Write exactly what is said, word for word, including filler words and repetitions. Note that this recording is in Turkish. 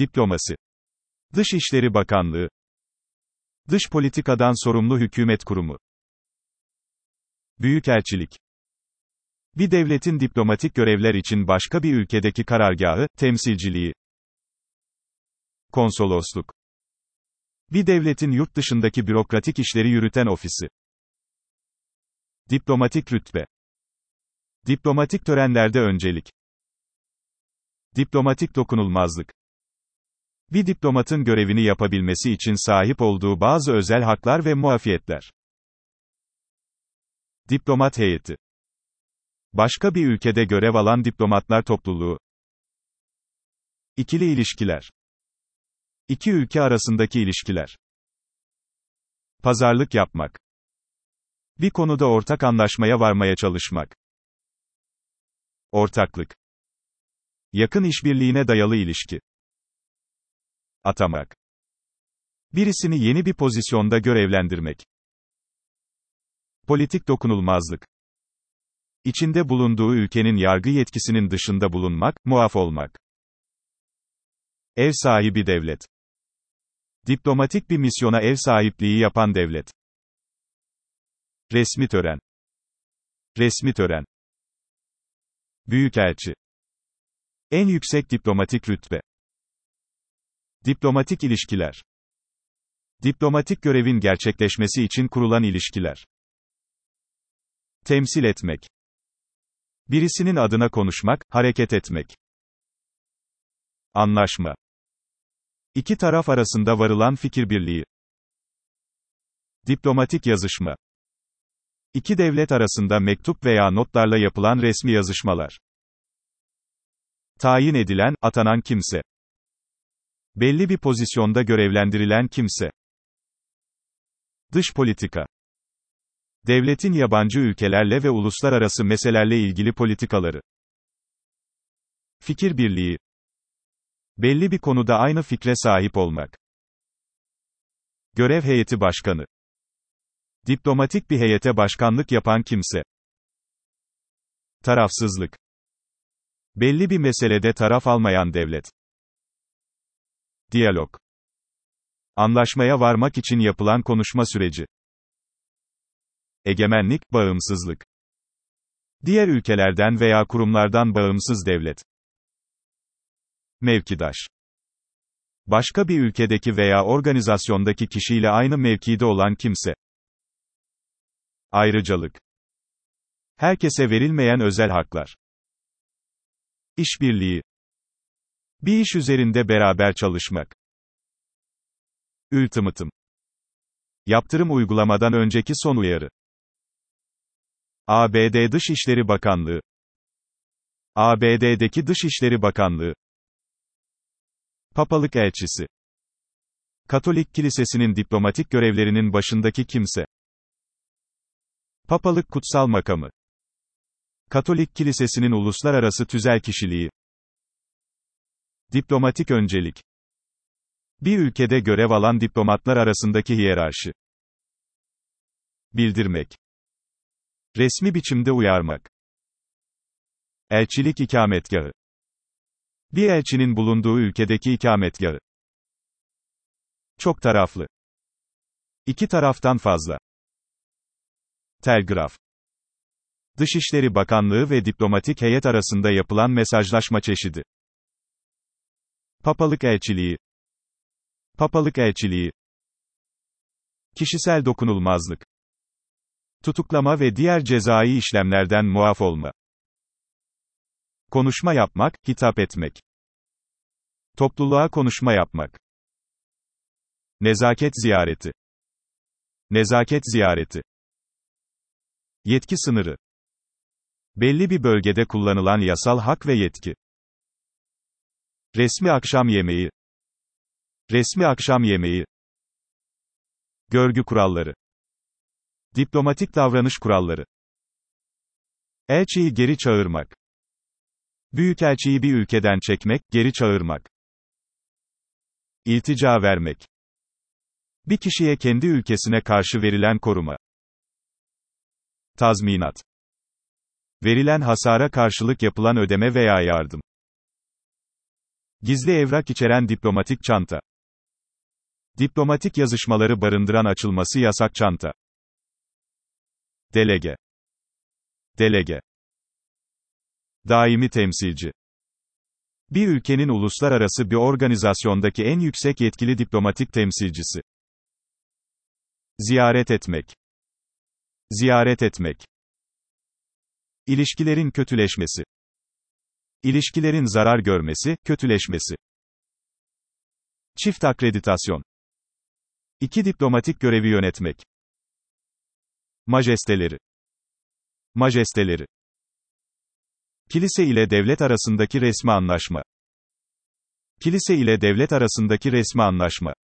Diplomasi. Dışişleri Bakanlığı. Dış politikadan sorumlu hükümet kurumu. Büyükelçilik. Bir devletin diplomatik görevler için başka bir ülkedeki karargahı, temsilciliği. Konsolosluk. Bir devletin yurt dışındaki bürokratik işleri yürüten ofisi. Diplomatik rütbe. Diplomatik törenlerde öncelik. Diplomatik dokunulmazlık. Bir diplomatın görevini yapabilmesi için sahip olduğu bazı özel haklar ve muafiyetler. Diplomat heyeti. Başka bir ülkede görev alan diplomatlar topluluğu. İkili ilişkiler. İki ülke arasındaki ilişkiler. Pazarlık yapmak. Bir konuda ortak anlaşmaya varmaya çalışmak. Ortaklık. Yakın işbirliğine dayalı ilişki. Atamak. Birisini yeni bir pozisyonda görevlendirmek. Politik dokunulmazlık. İçinde bulunduğu ülkenin yargı yetkisinin dışında bulunmak, muaf olmak. Ev sahibi devlet. Diplomatik bir misyona ev sahipliği yapan devlet. Resmi tören. Resmi tören. Büyükelçi. En yüksek diplomatik rütbe. Diplomatik ilişkiler. Diplomatik görevin gerçekleşmesi için kurulan ilişkiler. Temsil etmek. Birisinin adına konuşmak, hareket etmek. Anlaşma. İki taraf arasında varılan fikir birliği. Diplomatik yazışma. İki devlet arasında mektup veya notlarla yapılan resmi yazışmalar. Tayin edilen, atanan kimse. Belli bir pozisyonda görevlendirilen kimse. Dış politika. Devletin yabancı ülkelerle ve uluslararası meselelerle ilgili politikaları. Fikir birliği. Belli bir konuda aynı fikre sahip olmak. Görev heyeti başkanı. Diplomatik bir heyete başkanlık yapan kimse. Tarafsızlık. Belli bir meselede taraf almayan devlet. Diyalog. Anlaşmaya varmak için yapılan konuşma süreci. Egemenlik, bağımsızlık. Diğer ülkelerden veya kurumlardan bağımsız devlet. Mevkidaş. Başka bir ülkedeki veya organizasyondaki kişiyle aynı mevkide olan kimse. Ayrıcalık. Herkese verilmeyen özel haklar. İşbirliği. Bir iş üzerinde beraber çalışmak. Ultimatum. Yaptırım uygulamadan önceki son uyarı. A B D Dışişleri Bakanlığı. A B D'deki Dışişleri Bakanlığı. Papalık elçisi. Katolik Kilisesi'nin diplomatik görevlerinin başındaki kimse. Papalık kutsal makamı. Katolik Kilisesi'nin uluslararası tüzel kişiliği. Diplomatik öncelik. Bir ülkede görev alan diplomatlar arasındaki hiyerarşi. Bildirmek. Resmi biçimde uyarmak. Elçilik ikametgahı. Bir elçinin bulunduğu ülkedeki ikametgahı. Çok taraflı. İki taraftan fazla. Telgraf. Dışişleri Bakanlığı ve diplomatik heyet arasında yapılan mesajlaşma çeşidi. Papalık elçiliği. Papalık elçiliği. Kişisel dokunulmazlık. Tutuklama ve diğer cezai işlemlerden muaf olma. Konuşma yapmak, hitap etmek. Topluluğa konuşma yapmak. Nezaket ziyareti. Nezaket ziyareti. Yetki sınırı. Belli bir bölgede kullanılan yasal hak ve yetki. Resmi akşam yemeği. Resmi akşam yemeği. Görgü kuralları. Diplomatik davranış kuralları. Elçiyi geri çağırmak. Büyükelçiyi bir ülkeden çekmek, geri çağırmak. İltica vermek. Bir kişiye kendi ülkesine karşı verilen koruma. Tazminat. Verilen hasara karşılık yapılan ödeme veya yardım. Gizli evrak içeren diplomatik çanta. Diplomatik yazışmaları barındıran açılması yasak çanta. Delege. Delege. Daimi temsilci. Bir ülkenin uluslararası bir organizasyondaki en yüksek yetkili diplomatik temsilcisi. Ziyaret etmek. Ziyaret etmek. İlişkilerin kötüleşmesi. İlişkilerin zarar görmesi, kötüleşmesi. Çift akreditasyon. İki diplomatik görevi yönetmek. Majesteleri. Majesteleri. Kilise ile devlet arasındaki resmi anlaşma. Kilise ile devlet arasındaki resmi anlaşma.